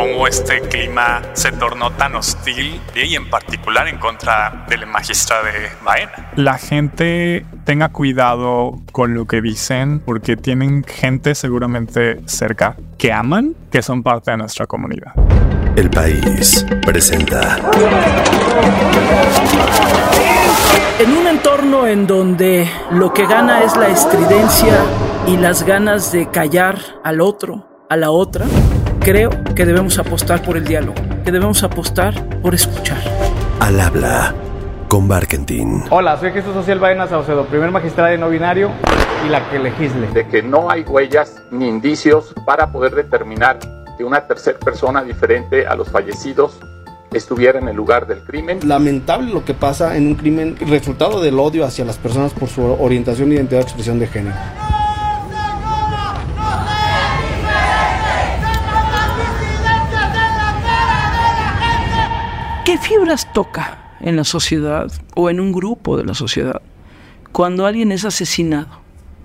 cómo este clima se tornó tan hostil y en particular en contra del magistrado Baena. La gente tenga cuidado con lo que dicen porque tienen gente seguramente cerca que aman, que son parte de nuestra comunidad. El País presenta. En un entorno en donde lo que gana es la estridencia y las ganas de callar al otro, a la otra, creo que debemos apostar por el diálogo, que debemos apostar por escuchar. Al habla con Barkentin. Hola, soy Jesús Ociel Baena Saucedo, primer magistrado de no binario y la que legisle. De que no hay huellas ni indicios para poder determinar que una tercera persona diferente a los fallecidos estuviera en el lugar del crimen. Lamentable lo que pasa en un crimen resultado del odio hacia las personas por su orientación, identidad o expresión de género. ¿Qué fibras toca en la sociedad o en un grupo de la sociedad cuando alguien es asesinado?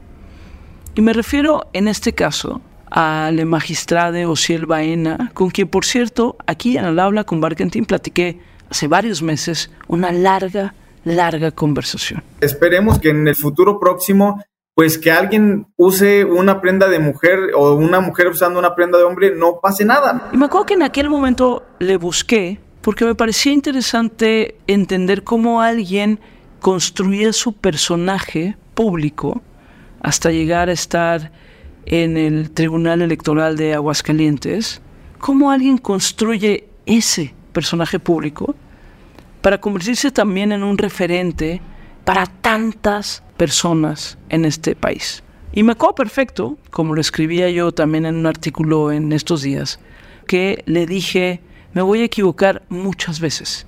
Y me refiero en este caso al magistrado Ociel Baena, con quien, por cierto, aquí en Al Habla con Barkentin platiqué hace varios meses una larga conversación. Esperemos que en el futuro próximo, pues que alguien use una prenda de mujer o una mujer usando una prenda de hombre, no pase nada. Y me acuerdo que en aquel momento le busqué porque me parecía interesante entender cómo alguien construía su personaje público hasta llegar a estar en el Tribunal Electoral de Aguascalientes, cómo alguien construye ese personaje público para convertirse también en un referente para tantas personas en este país. Y me acuerdo perfecto, como lo escribía yo también en un artículo en estos días, que le dije: me voy a equivocar muchas veces.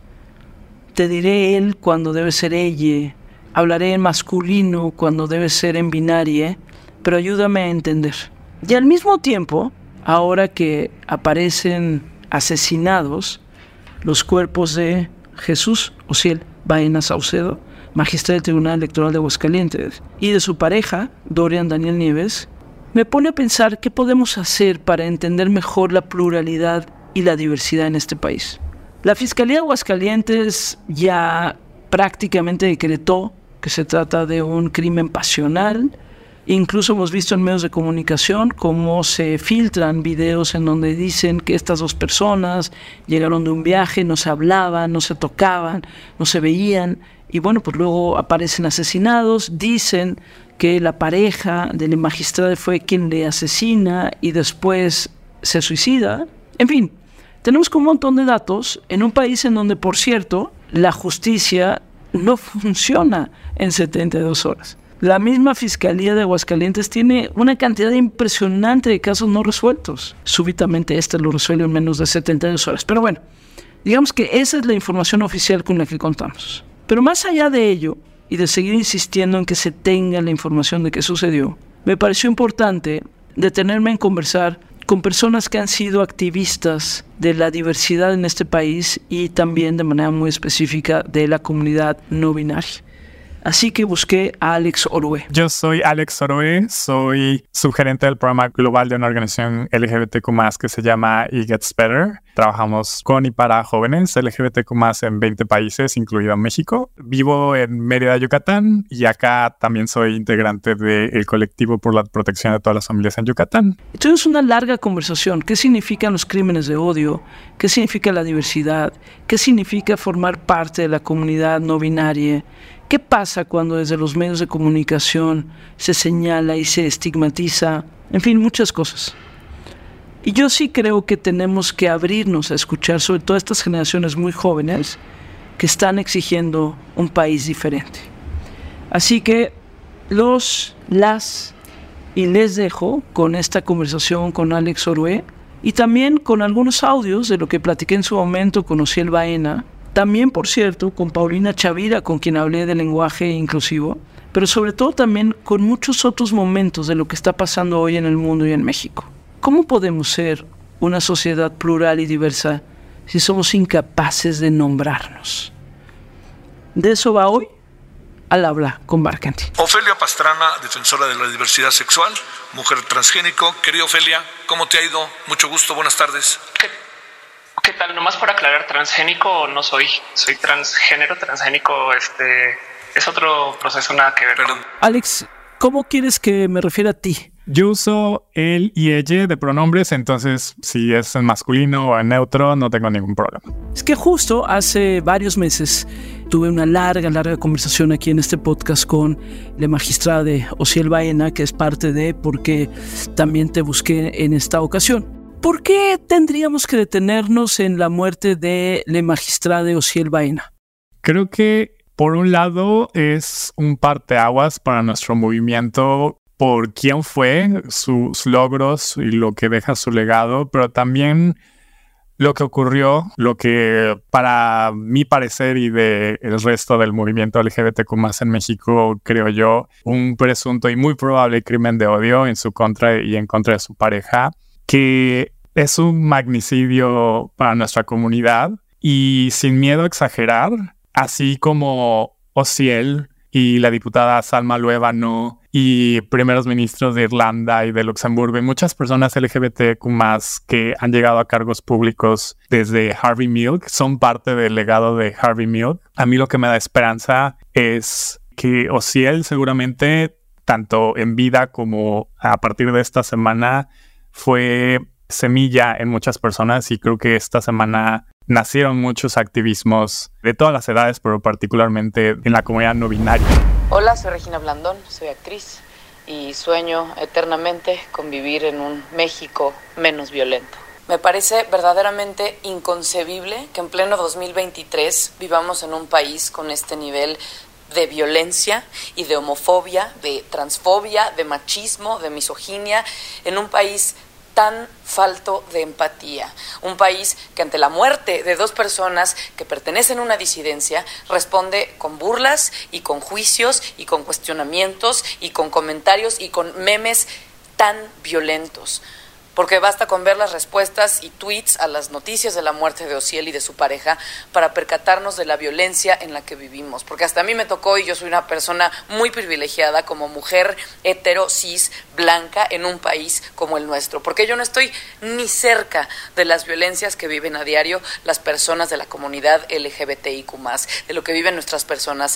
Te diré él cuando debe ser ella, hablaré en masculino cuando debe ser en binaria, pero ayúdame a entender. Y al mismo tiempo, ahora que aparecen asesinados los cuerpos de Jesús Ociel Baena Saucedo, magistrado del Tribunal Electoral de Aguascalientes, y de su pareja, Dorian Daniel Nieves, me pone a pensar qué podemos hacer para entender mejor la pluralidad y la diversidad en este país. La Fiscalía de Aguascalientes ya prácticamente decretó que se trata de un crimen pasional. Incluso hemos visto en medios de comunicación cómo se filtran videos en donde dicen que estas dos personas llegaron de un viaje, no se hablaban, no se tocaban, no se veían, y bueno, pues luego aparecen asesinados. Dicen que la pareja del magistrado fue quien le asesina y después se suicida. En fin, tenemos como un montón de datos en un país en donde, por cierto, la justicia no funciona en 72 horas. La misma Fiscalía de Aguascalientes tiene una cantidad impresionante de casos no resueltos. Súbitamente lo resuelve en menos de 72 horas. Pero bueno, digamos que esa es la información oficial con la que contamos. Pero más allá de ello, y de seguir insistiendo en que se tenga la información de qué sucedió, me pareció importante detenerme en conversar con personas que han sido activistas de la diversidad en este país y también de manera muy específica de la comunidad no binaria. Así que busqué a Alex Orue. Yo soy Alex Orue, soy subgerente del programa global de una organización LGBTQ+, que se llama It Gets Better. Trabajamos con y para jóvenes LGBTQ+, en 20 países, incluido México. Vivo en Mérida, Yucatán, y acá también soy integrante del colectivo por la protección de todas las familias en Yucatán. Tuvimos una larga conversación. ¿Qué significan los crímenes de odio? ¿Qué significa la diversidad? ¿Qué significa formar parte de la comunidad no binaria? ¿Qué pasa cuando desde los medios de comunicación se señala y se estigmatiza? En fin, muchas cosas. Y yo sí creo que tenemos que abrirnos a escuchar, sobre todo estas generaciones muy jóvenes que están exigiendo un país diferente. Así que les dejo con esta conversación con Alex Orue y también con algunos audios de lo que platiqué en su momento con Ociel Baena. También, por cierto, con Paulina Chavira, con quien hablé de lenguaje inclusivo, pero sobre todo también con muchos otros momentos de lo que está pasando hoy en el mundo y en México. ¿Cómo podemos ser una sociedad plural y diversa si somos incapaces de nombrarnos? De eso va hoy Al Habla con Barkentin. Ofelia Pastrana, defensora de la diversidad sexual, mujer transgénico. Querida Ofelia, ¿cómo te ha ido? Mucho gusto, buenas tardes. tal? Nomás por aclarar, transgénico no soy. Soy transgénero, transgénico, es otro proceso, nada que ver. Alex, ¿cómo quieres que me refiera a ti? Yo uso él y ella de pronombres, entonces si es en masculino o en neutro no tengo ningún problema. Es que justo hace varios meses tuve una larga conversación aquí en este podcast con la magistrada de Osiel Baena, que es parte de por qué también te busqué en esta ocasión. ¿Por qué tendríamos que detenernos en la muerte de la magistrada de Osiel Baena? Creo que por un lado es un parteaguas para nuestro movimiento por quién fue, sus logros y lo que deja su legado, pero también lo que ocurrió, lo que para mi parecer y del resto del movimiento LGBTQ+ en México, creo yo, un presunto y muy probable crimen de odio en su contra y en contra de su pareja, que es un magnicidio para nuestra comunidad y sin miedo a exagerar, así como Osiel y la diputada Salma Luevano y primeros ministros de Irlanda y de Luxemburgo y muchas personas LGBTQ+ que han llegado a cargos públicos desde Harvey Milk son parte del legado de Harvey Milk. A mí lo que me da esperanza es que Osiel seguramente, tanto en vida como a partir de esta semana, fue semilla en muchas personas y creo que esta semana nacieron muchos activismos de todas las edades, pero particularmente en la comunidad no binaria. Hola, soy Regina Blandón, soy actriz y sueño eternamente con vivir en un México menos violento. Me parece verdaderamente inconcebible que en pleno 2023 vivamos en un país con este nivel de violencia y de homofobia, de transfobia, de machismo, de misoginia, en un país tan falto de empatía. Un país que ante la muerte de dos personas que pertenecen a una disidencia responde con burlas y con juicios y con cuestionamientos y con comentarios y con memes tan violentos. Porque basta con ver las respuestas y tweets a las noticias de la muerte de Osiel y de su pareja para percatarnos de la violencia en la que vivimos. Porque hasta a mí me tocó, y yo soy una persona muy privilegiada como mujer hetero, cis, blanca en un país como el nuestro. Porque yo no estoy ni cerca de las violencias que viven a diario las personas de la comunidad LGBTIQ+, de lo que viven nuestras personas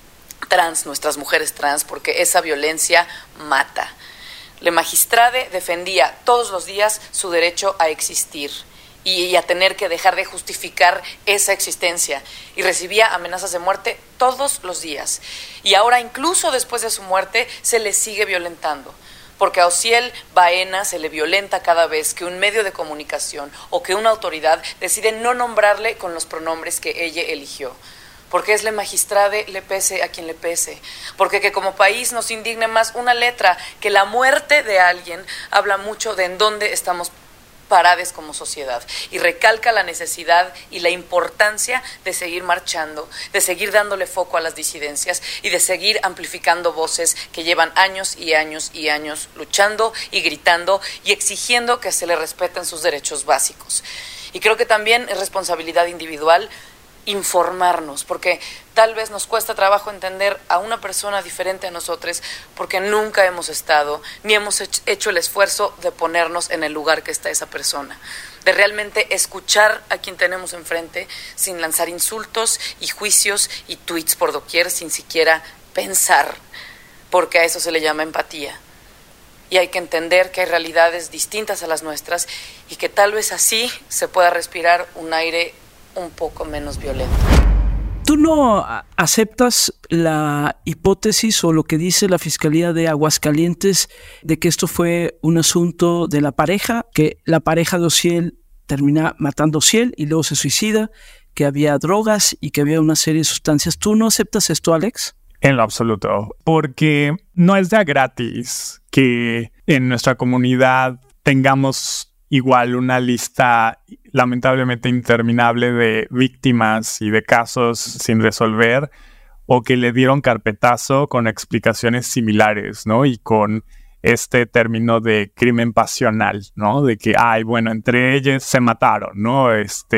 trans, nuestras mujeres trans, porque esa violencia mata. La magistrade defendía todos los días su derecho a existir y a tener que dejar de justificar esa existencia y recibía amenazas de muerte todos los días. Y ahora incluso después de su muerte se le sigue violentando. Porque a Osiel Baena se le violenta cada vez que un medio de comunicación o que una autoridad decide no nombrarle con los pronombres que ella eligió. Porque es la magistrade, le pese a quien le pese. Porque que como país nos indigne más una letra, que la muerte de alguien habla mucho de en dónde estamos parados como sociedad. Y recalca la necesidad y la importancia de seguir marchando, de seguir dándole foco a las disidencias y de seguir amplificando voces que llevan años y años y años luchando y gritando y exigiendo que se le respeten sus derechos básicos. Y creo que también es responsabilidad individual informarnos, porque tal vez nos cuesta trabajo entender a una persona diferente a nosotros porque nunca hemos estado ni hemos hecho el esfuerzo de ponernos en el lugar que está esa persona, de realmente escuchar a quien tenemos enfrente sin lanzar insultos y juicios y tweets por doquier sin siquiera pensar, porque a eso se le llama empatía. Y hay que entender que hay realidades distintas a las nuestras y que tal vez así se pueda respirar un aire un poco menos violento. ¿Tú no aceptas la hipótesis o lo que dice la Fiscalía de Aguascalientes de que esto fue un asunto de la pareja, que la pareja de Osiel termina matando a Osiel y luego se suicida, que había drogas y que había una serie de sustancias? ¿Tú no aceptas esto, Alex? En lo absoluto, porque no es de gratis que en nuestra comunidad tengamos igual una lista lamentablemente interminable de víctimas y de casos sin resolver o que le dieron carpetazo con explicaciones similares, ¿no? Y con este término de crimen pasional, ¿no? De que, bueno, entre ellos se mataron, ¿no?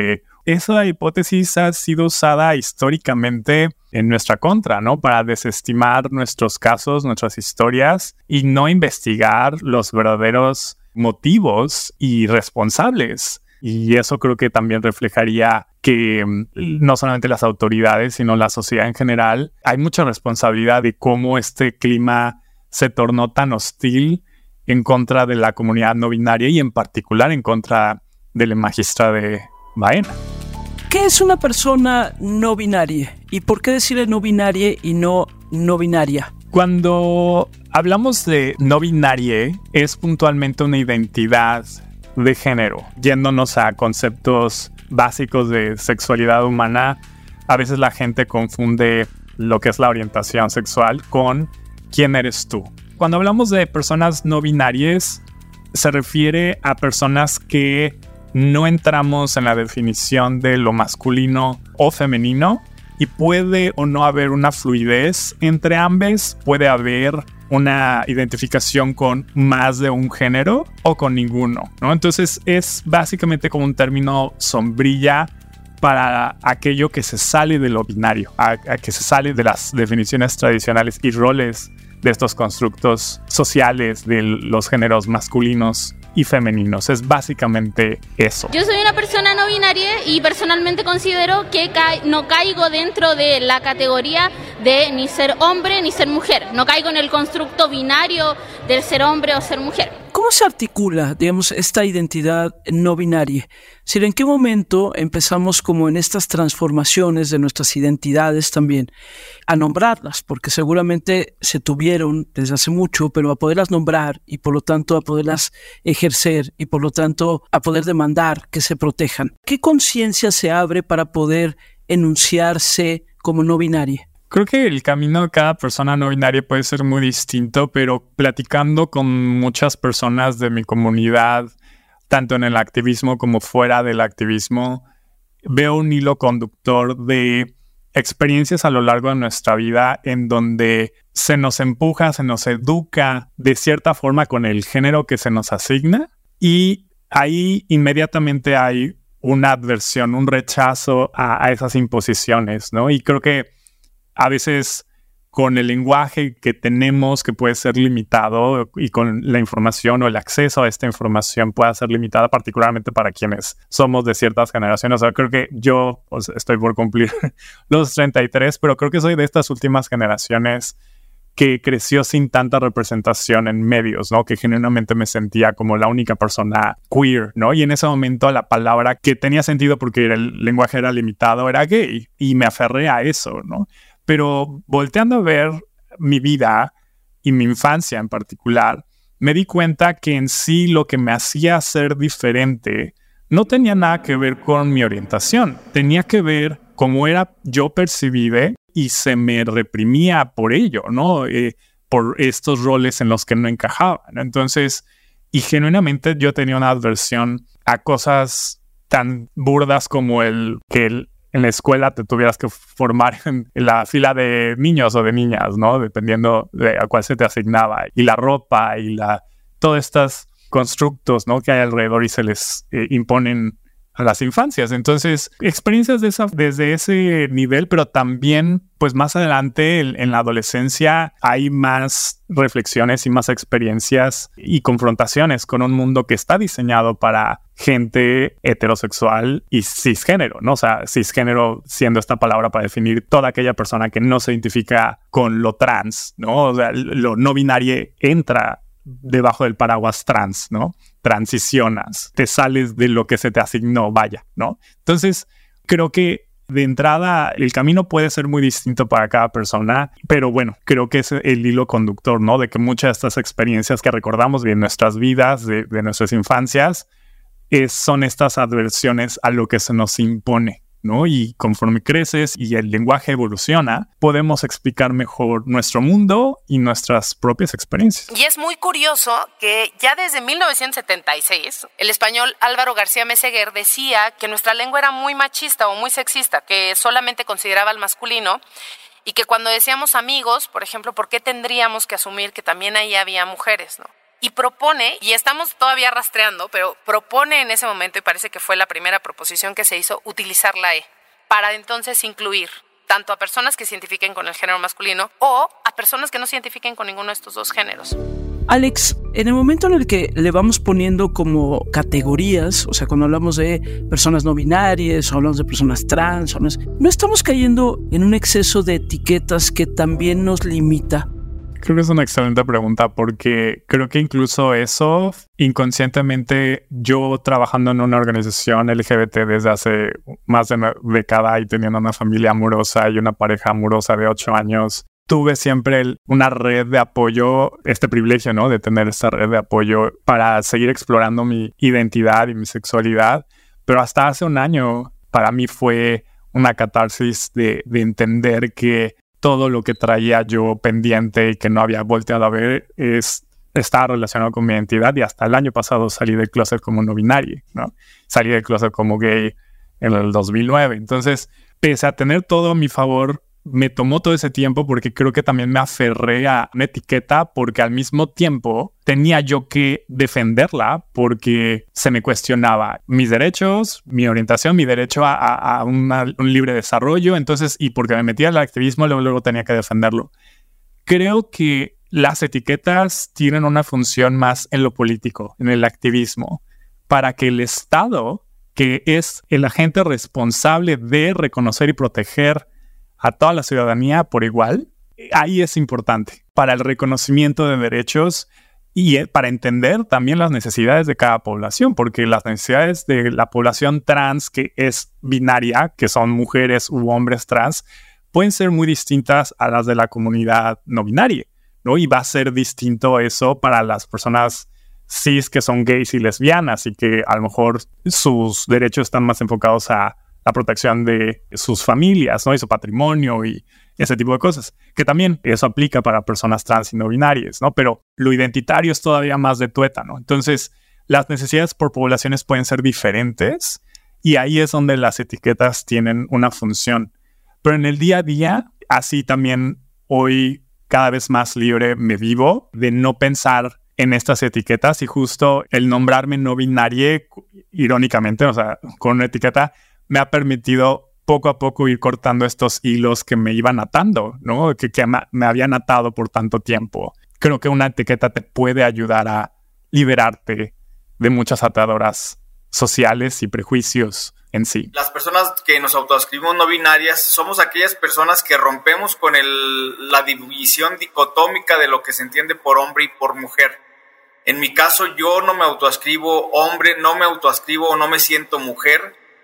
Esa hipótesis ha sido usada históricamente en nuestra contra, ¿no? Para desestimar nuestros casos, nuestras historias y no investigar los verdaderos motivos y responsables Y eso creo que también reflejaría que no solamente las autoridades, sino la sociedad en general, hay mucha responsabilidad de cómo este clima se tornó tan hostil en contra de la comunidad no binaria y en particular en contra del magistrado de Baena. ¿Qué es una persona no binaria? ¿Y por qué decirle no binaria y no binaria? Cuando hablamos de no binaria, es puntualmente una identidad de género. Yéndonos a conceptos básicos de sexualidad humana, a veces la gente confunde lo que es la orientación sexual con quién eres tú. Cuando hablamos de personas no binarias, se refiere a personas que no entramos en la definición de lo masculino o femenino y puede o no haber una fluidez entre ambos, puede haber una identificación con más de un género o con ninguno, ¿no? Entonces es básicamente como un término sombrilla para aquello que se sale de lo binario, a que se sale de las definiciones tradicionales y roles de estos constructos sociales de los géneros masculinos y femeninos. Es básicamente eso. Yo soy una persona no binaria y personalmente considero que no caigo dentro de la categoría de ni ser hombre ni ser mujer. No caigo en el constructo binario del ser hombre o ser mujer. ¿Cómo se articula, digamos, esta identidad no binaria? ¿En qué momento empezamos como en estas transformaciones de nuestras identidades también a nombrarlas? Porque seguramente se tuvieron desde hace mucho, pero a poderlas nombrar y por lo tanto a poderlas ejercer y por lo tanto a poder demandar que se protejan. ¿Qué conciencia se abre para poder enunciarse como no binaria? Creo que el camino de cada persona no binaria puede ser muy distinto, pero platicando con muchas personas de mi comunidad, tanto en el activismo como fuera del activismo, veo un hilo conductor de experiencias a lo largo de nuestra vida en donde se nos empuja, se nos educa de cierta forma con el género que se nos asigna y ahí inmediatamente hay una adversión, un rechazo a esas imposiciones, ¿no? Y creo que a veces con el lenguaje que tenemos, que puede ser limitado, y con la información o el acceso a esta información pueda ser limitada, particularmente para quienes somos de ciertas generaciones. O sea, creo que yo estoy por cumplir los 33, pero creo que soy de estas últimas generaciones que creció sin tanta representación en medios, ¿no? Que genuinamente me sentía como la única persona queer, ¿no? Y en ese momento la palabra que tenía sentido porque el lenguaje era limitado era gay y me aferré a eso, ¿no? Pero volteando a ver mi vida y mi infancia en particular, me di cuenta que en sí lo que me hacía ser diferente no tenía nada que ver con mi orientación. Tenía que ver cómo era yo percibida y se me reprimía por ello, ¿no? Por estos roles en los que no encajaba, ¿no? Entonces, y genuinamente yo tenía una aversión a cosas tan burdas como el que en la escuela te tuvieras que formar en la fila de niños o de niñas, ¿no? Dependiendo de a cuál se te asignaba. Y la ropa y todos estos constructos, ¿no? Que hay alrededor y se les imponen a las infancias. Entonces, experiencias desde ese nivel, pero también, pues más adelante en la adolescencia hay más reflexiones y más experiencias y confrontaciones con un mundo que está diseñado para gente heterosexual y cisgénero, ¿no? O sea, cisgénero siendo esta palabra para definir toda aquella persona que no se identifica con lo trans, ¿no? O sea, lo no binario entra debajo del paraguas trans, ¿no? Transicionas, te sales de lo que se te asignó, vaya, ¿no? Entonces, creo que de entrada el camino puede ser muy distinto para cada persona, pero bueno, creo que es el hilo conductor, ¿no? De que muchas de estas experiencias que recordamos de nuestras vidas, de nuestras infancias, son estas adversiones a lo que se nos impone, ¿no? Y conforme creces y el lenguaje evoluciona, podemos explicar mejor nuestro mundo y nuestras propias experiencias. Y es muy curioso que ya desde 1976, el español Álvaro García Meseguer decía que nuestra lengua era muy machista o muy sexista, que solamente consideraba al masculino y que cuando decíamos amigos, por ejemplo, ¿por qué tendríamos que asumir que también ahí había mujeres, ¿no? Y propone, y estamos todavía rastreando, pero propone en ese momento, y parece que fue la primera proposición que se hizo, utilizar la E, para entonces incluir tanto a personas que se identifiquen con el género masculino o a personas que no se identifiquen con ninguno de estos dos géneros. Alex, en el momento en el que le vamos poniendo como categorías, o sea, cuando hablamos de personas no binarias, o hablamos de personas trans, ¿no estamos cayendo en un exceso de etiquetas que también nos limita? Creo que es una excelente pregunta porque creo que incluso eso, inconscientemente, yo trabajando en una organización LGBT desde hace más de una década y teniendo una familia amorosa y una pareja amorosa de 8 años, tuve siempre una red de apoyo, este privilegio, ¿no? De tener esta red de apoyo para seguir explorando mi identidad y mi sexualidad. Pero hasta hace un año, para mí fue una catarsis de entender que todo lo que traía yo pendiente y que no había volteado a ver estaba relacionado con mi identidad. Y hasta el año pasado salí del closet como no binario, ¿no? Salí del closet como gay en el 2009. Entonces, pese a tener todo a mi favor, me tomó todo ese tiempo porque creo que también me aferré a una etiqueta porque al mismo tiempo tenía yo que defenderla porque se me cuestionaba mis derechos, mi orientación, mi derecho a un libre desarrollo. Entonces, y porque me metía al activismo, luego tenía que defenderlo. Creo que las etiquetas tienen una función más en lo político, en el activismo, para que el Estado, que es el agente responsable de reconocer y proteger a toda la ciudadanía por igual, ahí es importante para el reconocimiento de derechos y para entender también las necesidades de cada población, porque las necesidades de la población trans que es binaria, que son mujeres u hombres trans, pueden ser muy distintas a las de la comunidad no binaria, ¿no? Y va a ser distinto eso para las personas cis que son gays y lesbianas y que a lo mejor sus derechos están más enfocados a la protección de sus familias, ¿no? Y su patrimonio y ese tipo de cosas. Que también eso aplica para personas trans y no binarias, ¿no? Pero lo identitario es todavía más de tueta, ¿no? Entonces, las necesidades por poblaciones pueden ser diferentes y ahí es donde las etiquetas tienen una función. Pero en el día a día, así también hoy cada vez más libre me vivo de no pensar en estas etiquetas y justo el nombrarme no binario, irónicamente, o sea, con una etiqueta, me ha permitido poco a poco ir cortando estos hilos que me iban atando, ¿no? Que me habían atado por tanto tiempo. Creo que una etiqueta te puede ayudar a liberarte de muchas ataduras sociales y prejuicios en sí. Las personas que nos autoascribimos no binarias somos aquellas personas que rompemos con la división dicotómica de lo que se entiende por hombre y por mujer. En mi caso, yo no me autoascribo hombre, no me autoascribo o no me siento mujer.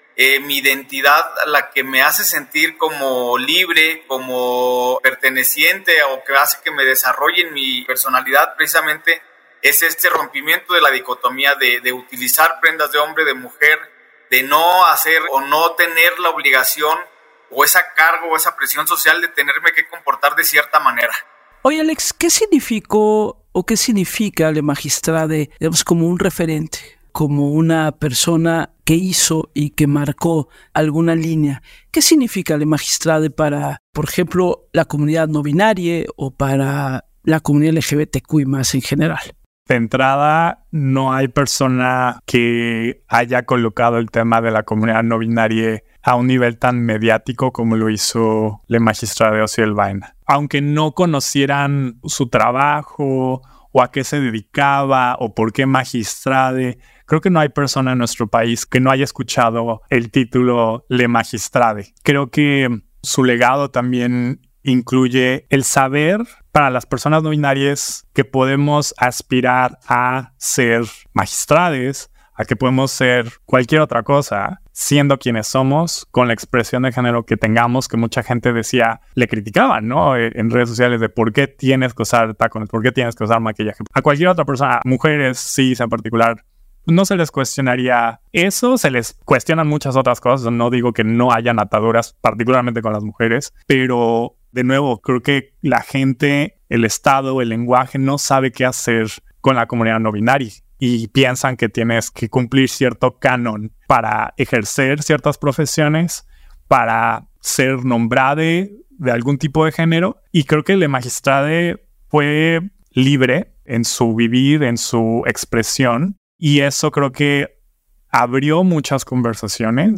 Mi identidad, la que me hace sentir como libre, como perteneciente o que hace que me desarrolle en mi personalidad, precisamente es este rompimiento de la dicotomía de utilizar prendas de hombre, de mujer, de no hacer o no tener la obligación o esa carga o esa presión social de tenerme que comportar de cierta manera. Oye, Alex, ¿qué significó o qué significa la magistrada, digamos, como un referente, como una persona que hizo y que marcó alguna línea? ¿Qué significa la magistrada para, por ejemplo, la comunidad no binaria o para la comunidad LGBTQI+ en general? De entrada, no hay persona que haya colocado el tema de la comunidad no binaria a un nivel tan mediático como lo hizo la magistrada Osiel Baena. Aunque no conocieran su trabajo o a qué se dedicaba o por qué magistrade, creo que no hay persona en nuestro país que no haya escuchado el título Le Magistrade. Creo que su legado también incluye el saber para las personas no binarias que podemos aspirar a ser magistrades, a que podemos ser cualquier otra cosa, siendo quienes somos, con la expresión de género que tengamos, que mucha gente decía, le criticaban, ¿no? En redes sociales de por qué tienes que usar tacones, por qué tienes que usar maquillaje. A cualquier otra persona, mujeres, cis en particular, no se les cuestionaría eso, se les cuestionan muchas otras cosas. No digo que no hayan ataduras, particularmente con las mujeres, pero de nuevo, creo que la gente, el Estado, el lenguaje no sabe qué hacer con la comunidad no binaria y piensan que tienes que cumplir cierto canon para ejercer ciertas profesiones, para ser nombrada de algún tipo de género. Y creo que la magistrada fue libre en su vivir, en su expresión. Y eso creo que abrió muchas conversaciones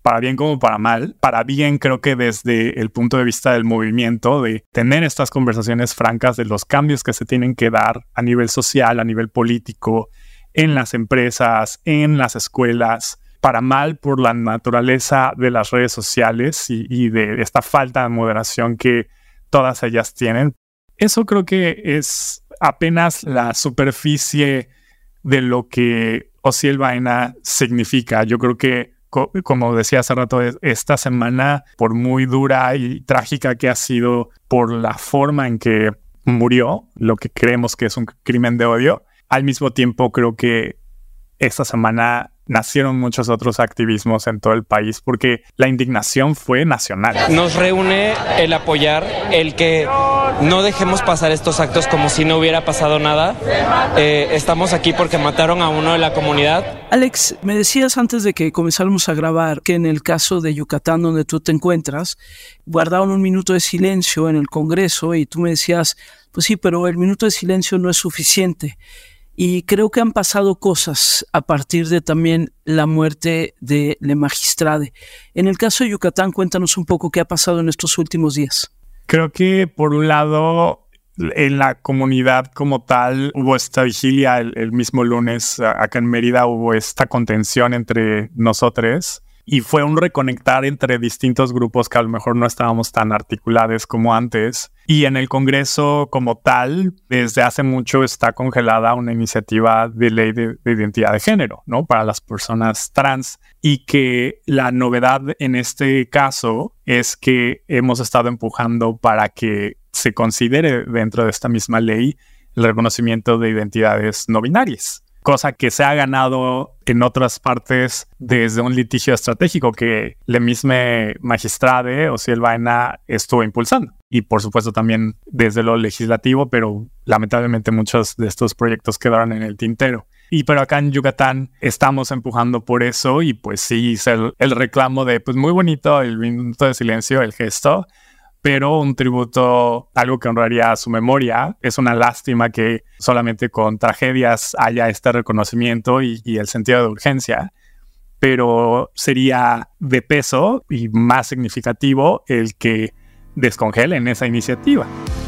para bien como para mal. Para bien, creo que desde el punto de vista del movimiento, de tener estas conversaciones francas de los cambios que se tienen que dar a nivel social, a nivel político, en las empresas, en las escuelas. Para mal por la naturaleza de las redes sociales y de esta falta de moderación que todas ellas tienen. Eso creo que es apenas la superficie de lo que Osiel Baena significa. Yo creo que, como decía hace rato, esta semana, por muy dura y trágica que ha sido por la forma en que murió, lo que creemos que es un crimen de odio, al mismo tiempo creo que esta semana nacieron muchos otros activismos en todo el país porque la indignación fue nacional. Nos reúne el apoyar, el que no dejemos pasar estos actos como si no hubiera pasado nada. Estamos aquí porque mataron a uno de la comunidad. Alex, me decías antes de que comenzáramos a grabar que en el caso de Yucatán, donde tú te encuentras, guardaron un minuto de silencio en el Congreso y tú me decías, pues sí, pero el minuto de silencio no es suficiente. Y creo que han pasado cosas a partir de también la muerte de Le Magistrade. En el caso de Yucatán, cuéntanos un poco qué ha pasado en estos últimos días. Creo que, por un lado, en la comunidad como tal, hubo esta vigilia el mismo lunes. Acá en Mérida hubo esta contención entre nosotros. Y fue un reconectar entre distintos grupos que a lo mejor no estábamos tan articulados como antes. Y en el Congreso como tal, desde hace mucho está congelada una iniciativa de ley de identidad de género, ¿no? Para las personas trans. Y que la novedad en este caso es que hemos estado empujando para que se considere dentro de esta misma ley el reconocimiento de identidades no binarias. Cosa que se ha ganado en otras partes desde un litigio estratégico que la misma Magistrade, Osiel Baena, estuvo impulsando. Y por supuesto también desde lo legislativo, pero lamentablemente muchos de estos proyectos quedaron en el tintero. Pero acá en Yucatán estamos empujando por eso y pues sí hice el reclamo de pues muy bonito el minuto de silencio, el gesto, pero un tributo, algo que honraría a su memoria. Es una lástima que solamente con tragedias haya este reconocimiento y el sentido de urgencia, pero sería de peso y más significativo el que descongelen esa iniciativa.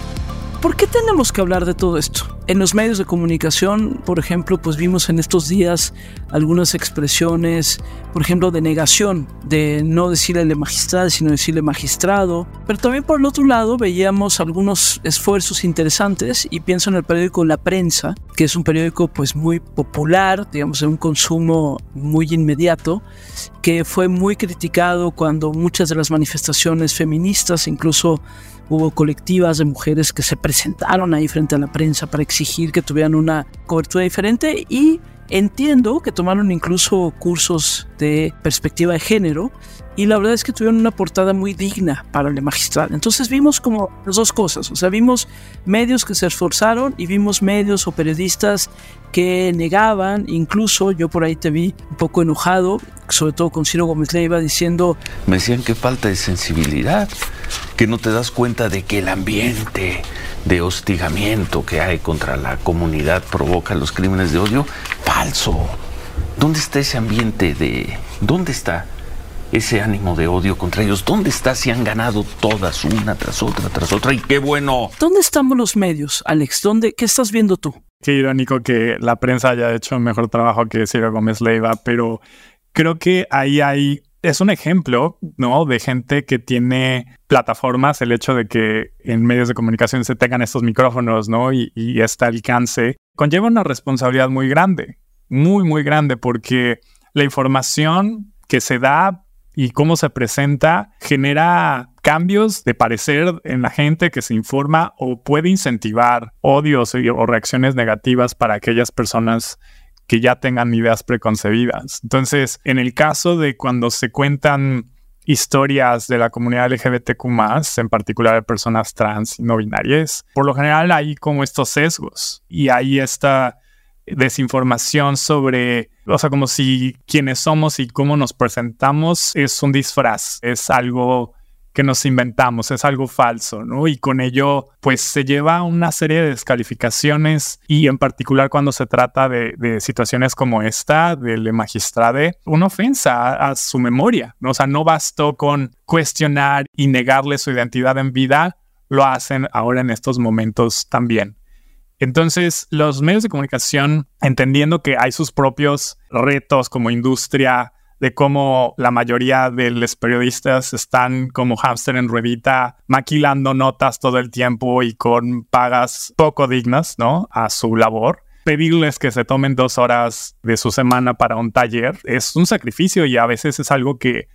¿Por qué tenemos que hablar de todo esto? En los medios de comunicación, por ejemplo, pues vimos en estos días algunas expresiones, por ejemplo, de negación, de no decirle Le Magistrade, sino decirle magistrado. Pero también por el otro lado veíamos algunos esfuerzos interesantes y pienso en el periódico La Prensa, que es un periódico pues muy popular, digamos, de un consumo muy inmediato, que fue muy criticado cuando muchas de las manifestaciones feministas, incluso hubo colectivas de mujeres que se presentaron ahí frente a la prensa para exigir que tuvieran una cobertura diferente y entiendo que tomaron incluso cursos de perspectiva de género y la verdad es que tuvieron una portada muy digna para Le Magistrade. Entonces vimos como las dos cosas, o sea, vimos medios que se esforzaron y vimos medios o periodistas que negaban, incluso yo por ahí te vi un poco enojado, sobre todo con Ciro Gómez Leiva diciendo... Me decían que falta de sensibilidad, que no te das cuenta de que el ambiente de hostigamiento que hay contra la comunidad provoca los crímenes de odio. Falso. ¿Dónde está ese ambiente de... ¿Dónde está ese ánimo de odio contra ellos? ¿Dónde está si han ganado todas una tras otra? ¡Y qué bueno! ¿Dónde estamos los medios, Alex? ¿Qué estás viendo tú? Qué irónico que la prensa haya hecho un mejor trabajo que Ciro Gómez Leiva, pero creo que ahí es un ejemplo, ¿no? De gente que tiene plataformas, el hecho de que en medios de comunicación se tengan estos micrófonos, ¿no? Y este alcance conlleva una responsabilidad muy grande, muy, muy grande, porque la información que se da y cómo se presenta genera cambios de parecer en la gente que se informa o puede incentivar odios o reacciones negativas para aquellas personas que ya tengan ideas preconcebidas. Entonces, en el caso de cuando se cuentan historias de la comunidad LGBTQ+, en particular de personas trans y no binarias, por lo general hay como estos sesgos y hay esta desinformación sobre, o sea, como si quienes somos y cómo nos presentamos es un disfraz, es algo que nos inventamos, es algo falso, ¿no? Y con ello, pues se lleva una serie de descalificaciones y en particular cuando se trata de situaciones como esta, del magistrade, una ofensa a su memoria, ¿no? O sea, no bastó con cuestionar y negarle su identidad en vida, lo hacen ahora en estos momentos también. Entonces, los medios de comunicación, entendiendo que hay sus propios retos como industria, de cómo la mayoría de los periodistas están como hámster en ruedita, maquilando notas todo el tiempo y con pagas poco dignas, ¿no?, a su labor. Pedirles que se tomen 2 horas de su semana para un taller es un sacrificio y a veces es algo que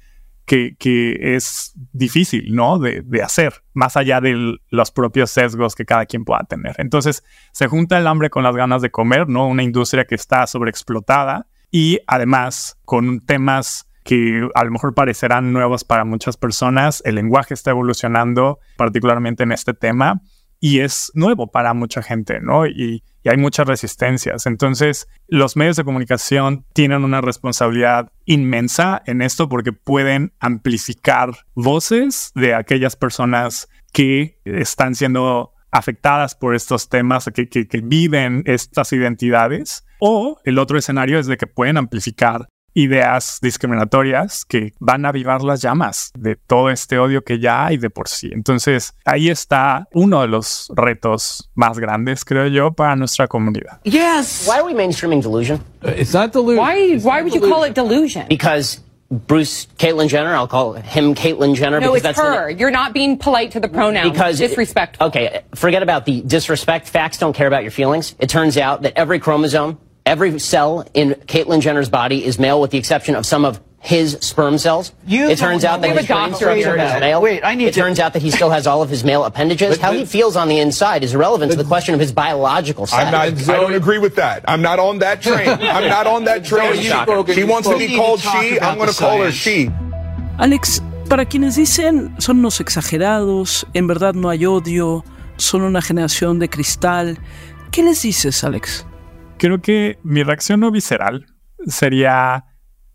es difícil, ¿no?, de hacer, más allá de los propios sesgos que cada quien pueda tener. Entonces, se junta el hambre con las ganas de comer, ¿no? Una industria que está sobreexplotada y además con temas que a lo mejor parecerán nuevos para muchas personas. El lenguaje está evolucionando, particularmente en este tema, y es nuevo para mucha gente, ¿no? Y hay muchas resistencias. Entonces, los medios de comunicación tienen una responsabilidad inmensa en esto porque pueden amplificar voces de aquellas personas que están siendo afectadas por estos temas, que viven estas identidades. O el otro escenario es de que pueden amplificar ideas discriminatorias que van a avivar las llamas de todo este odio que ya hay de por sí. Entonces, ahí está uno de los retos más grandes, creo yo, para nuestra comunidad. Yes! Why are we mainstreaming delusion? It's not delusion. Why would you call it delusion? Because Bruce Caitlyn Jenner, I'll call him Caitlyn Jenner. No, it's her. You're not being polite to the pronoun. Because disrespectful. Okay, forget about the disrespect. Facts don't care about your feelings. It turns out that every chromosome, every cell in Caitlyn Jenner's body is male with the exception of some of his sperm cells. It turns out that his brain structure is male. It turns out that he still has all of his male appendages. How he feels on the inside is irrelevant to the question of his biological status. I don't agree with that. I'm not on that train. I'm not on that train. She wants to be called she. I'm going to call her she. Alex, para quienes dicen son unos exagerados, en verdad no hay odio, son una generación de cristal, ¿qué les dices, Alex? Creo que mi reacción no visceral sería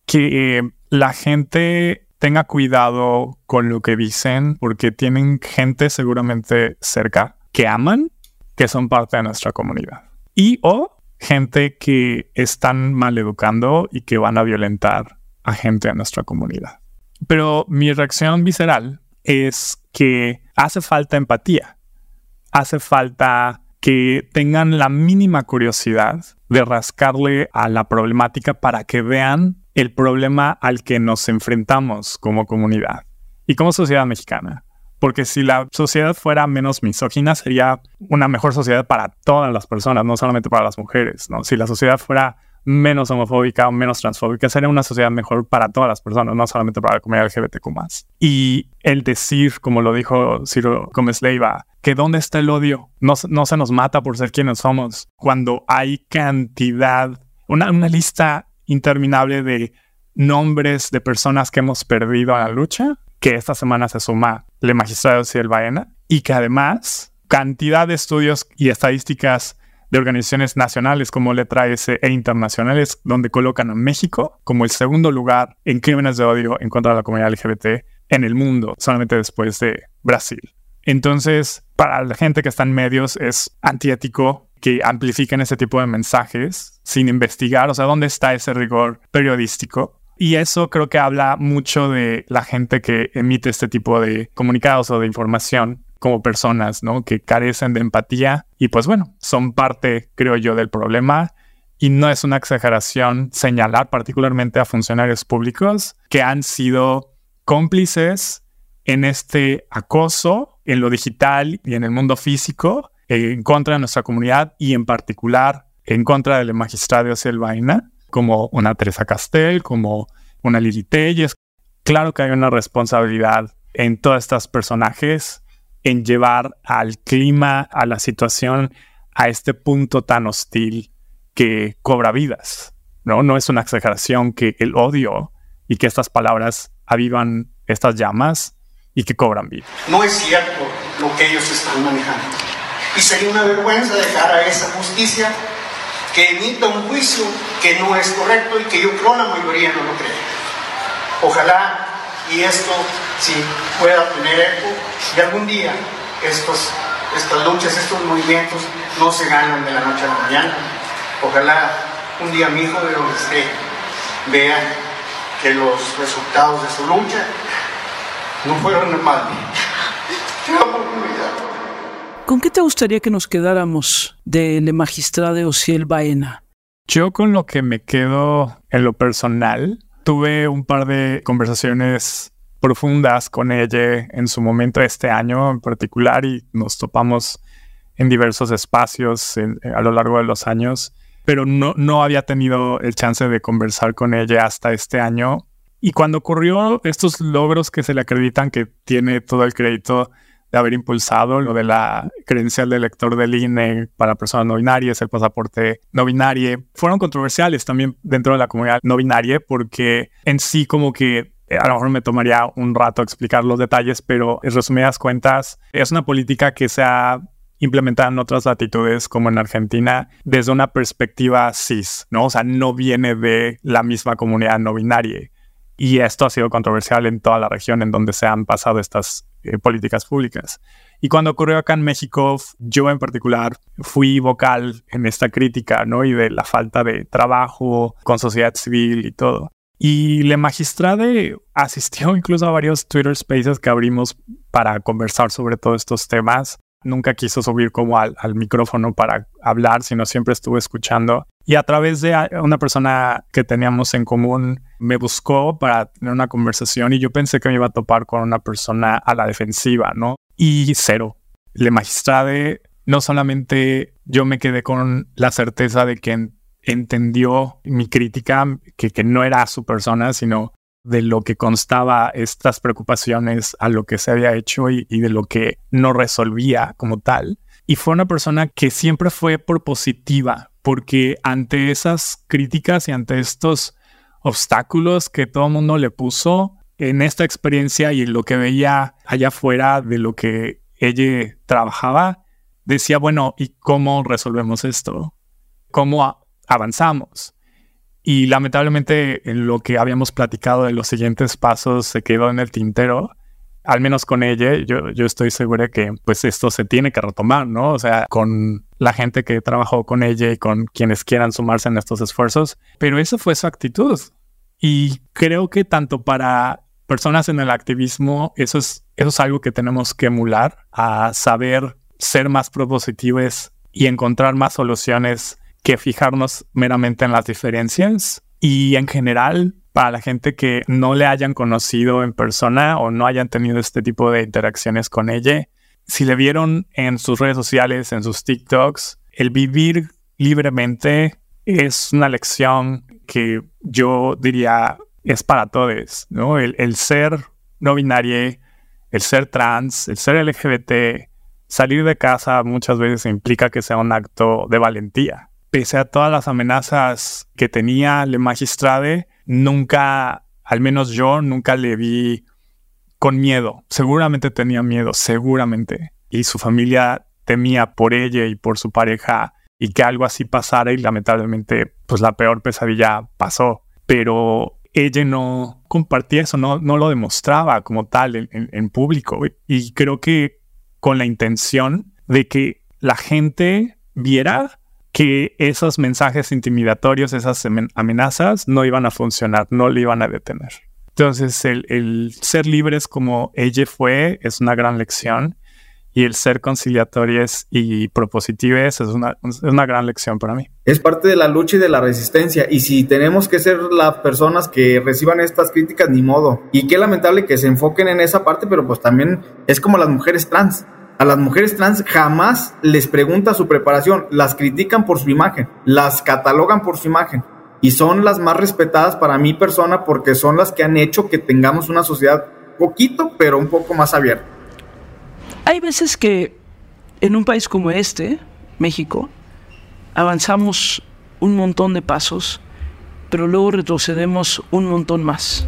que la gente tenga cuidado con lo que dicen porque tienen gente seguramente cerca que aman, que son parte de nuestra comunidad. Y o gente que están maleducando y que van a violentar a gente de nuestra comunidad. Pero mi reacción visceral es que hace falta empatía. Hace falta que tengan la mínima curiosidad de rascarle a la problemática para que vean el problema al que nos enfrentamos como comunidad y como sociedad mexicana. Porque si la sociedad fuera menos misógina, sería una mejor sociedad para todas las personas, no solamente para las mujeres, ¿no? Si la sociedad fuera menos homofóbica o menos transfóbica, sería una sociedad mejor para todas las personas, no solamente para la comunidad LGBTQ+. Y el decir, como lo dijo Ciro Gómez Leiva, que ¿dónde está el odio? No se nos mata por ser quienes somos. Cuando hay cantidad, una lista interminable de nombres de personas que hemos perdido a la lucha, que esta semana se suma el magistrado Ociel Baena, y que además cantidad de estudios y estadísticas de organizaciones nacionales como Letra S e internacionales, donde colocan a México como el segundo lugar en crímenes de odio en contra de la comunidad LGBT en el mundo, solamente después de Brasil. Entonces, para la gente que está en medios es antiético que amplifiquen ese tipo de mensajes sin investigar, o sea, ¿dónde está ese rigor periodístico? Y eso creo que habla mucho de la gente que emite este tipo de comunicados o de información como personas, ¿no? Que carecen de empatía y pues bueno, son parte, creo yo, del problema y no es una exageración señalar particularmente a funcionarios públicos que han sido cómplices en este acoso en lo digital y en el mundo físico en contra de nuestra comunidad y en particular en contra del magistrado Ociel Baena, como una Teresa Castel, como una Lili Telles. Claro que hay una responsabilidad en todos estos personajes en llevar al clima, a la situación, a este punto tan hostil que cobra vidas, ¿no? No es una exageración que el odio y que estas palabras avivan estas llamas y que cobran vida. No es cierto lo que ellos están manejando. Y sería una vergüenza dejar a esa justicia que emita un juicio que no es correcto y que yo creo la mayoría no lo cree. Ojalá y esto si pueda tener eco y algún día estas luchas, estos movimientos no se ganan de la noche a la mañana. Ojalá un día mi hijo de donde esté vea que los resultados de su lucha no fueron en balde. Te amo, mi vida. ¿Con qué te gustaría que nos quedáramos del magistrado Osiel Baena? Yo con lo que me quedo en lo personal, tuve un par de conversaciones profundas con ella en su momento este año en particular y nos topamos en diversos espacios a lo largo de los años, pero no había tenido el chance de conversar con ella hasta este año. Y cuando ocurrió estos logros que se le acreditan, que tiene todo el crédito de haber impulsado lo de la credencial de elector del INE para personas no binarias, el pasaporte no binario, fueron controversiales también dentro de la comunidad no binaria, porque en sí como que a lo mejor me tomaría un rato explicar los detalles, pero en resumidas cuentas es una política que se ha implementado en otras latitudes como en Argentina desde una perspectiva cis, ¿no? O sea, no viene de la misma comunidad no binaria. Y esto ha sido controversial en toda la región en donde se han pasado estas políticas públicas. Y cuando ocurrió acá en México, yo en particular fui vocal en esta crítica, ¿no? Y de la falta de trabajo con sociedad civil y todo. Y la magistrada asistió incluso a varios Twitter Spaces que abrimos para conversar sobre todos estos temas. Nunca quiso subir como al micrófono para hablar, sino siempre estuvo escuchando. Y a través de una persona que teníamos en común, me buscó para tener una conversación y yo pensé que me iba a topar con una persona a la defensiva, ¿no? Y cero. La magistrada, no solamente yo me quedé con la certeza de que entendió mi crítica, que no era a su persona, sino de lo que constaba estas preocupaciones a lo que se había hecho y de lo que no resolvía como tal. Y fue una persona que siempre fue propositiva, porque ante esas críticas y ante estos obstáculos que todo el mundo le puso en esta experiencia y en lo que veía allá afuera de lo que ella trabajaba, decía, bueno, ¿y cómo resolvemos esto? ¿Cómo avanzamos? Y lamentablemente en lo que habíamos platicado de los siguientes pasos se quedó en el tintero. Al menos con ella, yo estoy segura que pues esto se tiene que retomar, ¿no? O sea, con la gente que trabajó con ella y con quienes quieran sumarse en estos esfuerzos. Pero esa fue su actitud. Y creo que tanto para personas en el activismo, eso es algo que tenemos que emular, a saber ser más propositivos y encontrar más soluciones que fijarnos meramente en las diferencias. Y en general, para la gente que no le hayan conocido en persona o no hayan tenido este tipo de interacciones con ella, si le vieron en sus redes sociales, en sus TikToks, el vivir libremente es una lección que yo diría es para todos, ¿no? El ser no binario, el ser trans, el ser LGBT, salir de casa muchas veces implica que sea un acto de valentía. Pese a todas las amenazas que tenía la magistrada, nunca, al menos yo, nunca le vi con miedo. Seguramente tenía miedo, seguramente. Y su familia temía por ella y por su pareja y que algo así pasara y lamentablemente pues la peor pesadilla pasó. Pero ella no compartía eso, no lo demostraba como tal en público. Y creo que con la intención de que la gente viera que esos mensajes intimidatorios, esas amenazas no iban a funcionar, no le iban a detener. Entonces el ser libres como ella fue es una gran lección y el ser conciliatorios y propositivos es una gran lección para mí. Es parte de la lucha y de la resistencia, y si tenemos que ser las personas que reciban estas críticas, ni modo. Y qué lamentable que se enfoquen en esa parte, pero pues también es como las mujeres trans. A las mujeres trans jamás les pregunta su preparación, las critican por su imagen, las catalogan por su imagen y son las más respetadas para mi persona porque son las que han hecho que tengamos una sociedad poquito, pero un poco más abierta. Hay veces que en un país como este, México, avanzamos un montón de pasos, pero luego retrocedemos un montón más.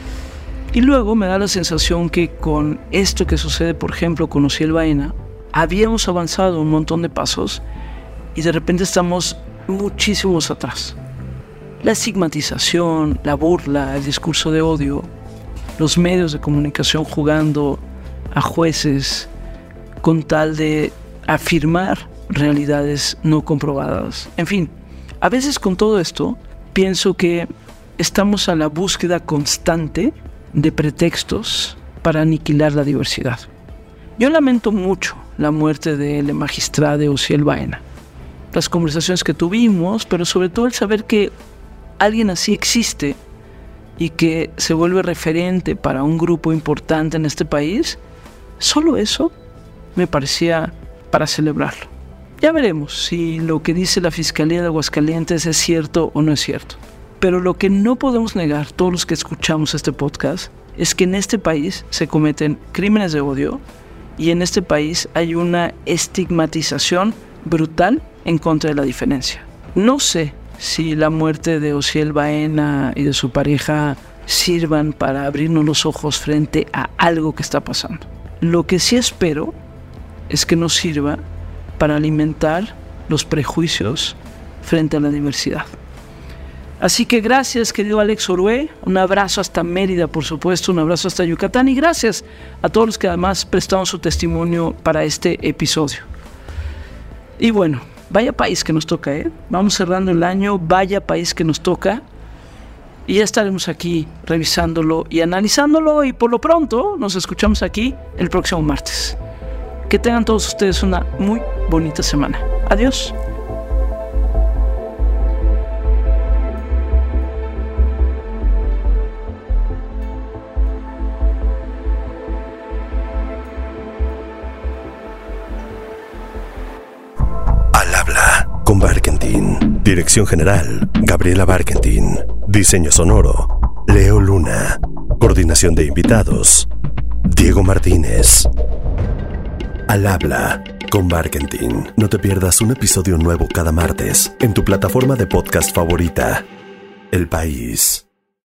Y luego me da la sensación que con esto que sucede, por ejemplo, con Osiel Baena, habíamos avanzado un montón de pasos y de repente estamos muchísimos atrás. La estigmatización, la burla, el discurso de odio los medios de comunicación jugando a jueces con tal de afirmar realidades no comprobadas. En fin, a veces con todo esto pienso que estamos a la búsqueda constante de pretextos para aniquilar la diversidad. Yo lamento mucho la muerte del magistrado Osiel Baena, las conversaciones que tuvimos, pero sobre todo el saber que alguien así existe y que se vuelve referente para un grupo importante en este país. Solo eso me parecía para celebrarlo. Ya veremos si lo que dice la Fiscalía de Aguascalientes es cierto o no es cierto. Pero lo que no podemos negar, todos los que escuchamos este podcast, es que en este país se cometen crímenes de odio y en este país hay una estigmatización brutal en contra de la diferencia. No sé si la muerte de Osiel Baena y de su pareja sirvan para abrirnos los ojos frente a algo que está pasando. Lo que sí espero es que nos sirva para alimentar los prejuicios frente a la diversidad. Así que gracias, querido Alex Orué, un abrazo hasta Mérida, por supuesto, un abrazo hasta Yucatán, y gracias a todos los que además prestaron su testimonio para este episodio. Y bueno, vaya país que nos toca, vamos cerrando el año, vaya país que nos toca, y ya estaremos aquí revisándolo y analizándolo, y por lo pronto nos escuchamos aquí el próximo martes. Que tengan todos ustedes una muy bonita semana. Adiós. Al habla con Barkentin. Dirección General, Gabriela Barkentin. Diseño sonoro, Leo Luna. Coordinación de invitados, Diego Martínez. Al habla con Barkentin. No te pierdas un episodio nuevo cada martes en tu plataforma de podcast favorita. El País.